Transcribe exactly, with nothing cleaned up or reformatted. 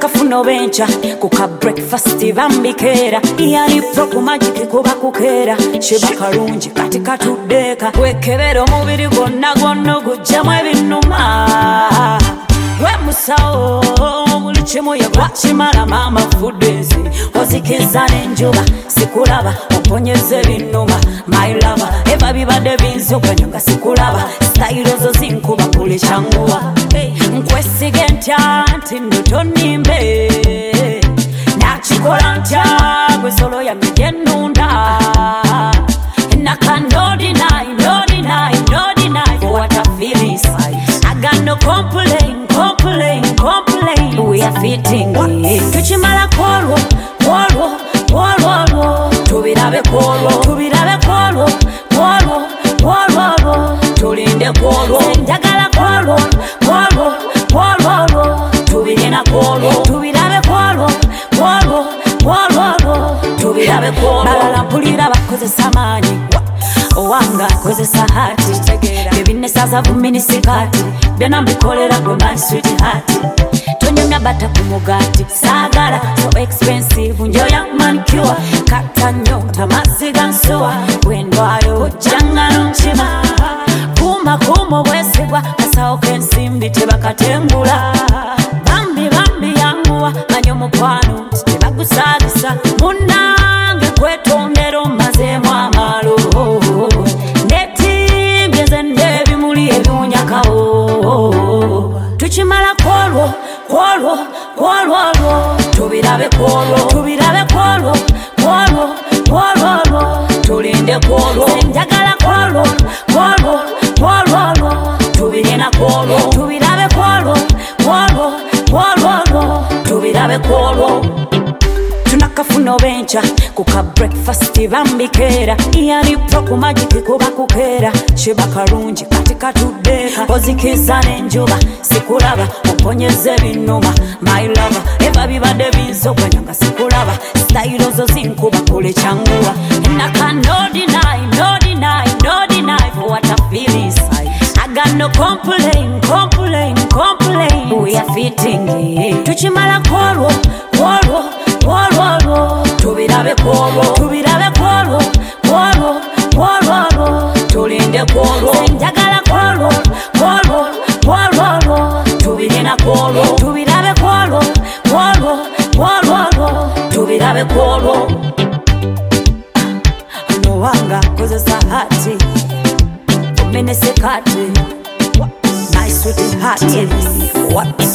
tunakafuno bencha kuka breakfast bambikera iyali pro ku magic kuba kukera shiba karungi katika tudeka wekebero mubiri gonna gonno gujjamu ebinuma we musao buli kimu yagwakimala mama foodezi ozikiza n'enjuba sikulaba oponyeze ebinuma my lover eba bibadde binzoganya sikulaba style zo zinkuba kule changuwa nkwesige ntya nti ndotonimbe nakikola ntya gwe solo ya migenunda naka no deny no deny no deny for what I feel inside I got no complaint complain complain we are fitting tuchimala kwolwo kwolwo kwolwo tubirabe kwolwo tubirabe kwolwo kwolwo kwolwo tulinde kwolwo njagala kwolwo kwolwo kwolwo tubirina kwolwo tubirabe kwolwo kwolwo kwolwo tubirabe kwolwo balala mpulira bakozesa amaanyi owanga akozesa hati ebinesaza vuminisikati byonna mbikolera gwe my sweetheart tonyumya bata ku mugati saagala so expensive njoya manicure kata nnyo tamazziga nsuwa bwendwayo ojjanga n'onkima kuma kuma obwesigwa kasawo k'ensimbi tebakatengula bambi bambi yanguwa manya omukwano nti tebagusaagisa munnange kwetondera omazeemu amaalo netimbye n'ebimuli ebiwunyakawo tukimala kwolwo kwolwo kwolwo tubirabe kwolwo tubirabe kwolwo kwolwo kwolwo tulinde kwolwo njagala kwolwo kwolwo kwolwo tubirina kwolwo tubirabe kwolwo kwolwo kwolwo tubirabe kwolwo tunakafuno bencha kuka breakfast bambikera iyali pro ku magic kuba kukera shiba karungi katika tudeka ozikiza n'enjuba sikulaba oponyeze ebinuma my lover eba bibadde binzoganya nga sikulaba style zo zinkuba kule changuwa naka no deny no deny no deny for what I feel inside I got no complaint complaint complaint we are fitting tuchimala kwolwo kwolwo kwolwo tubirabe kwolwo tubirabe kwolwo kwolwo kwolwo tulinde kwolwo njagala kwolwo kwolwo kwolwo tubirina kwolwo tubirabe kwolwo kwolwo kwolwo tubirabe kwolwo nowanga kozesa hati umenesekati my sweetheart what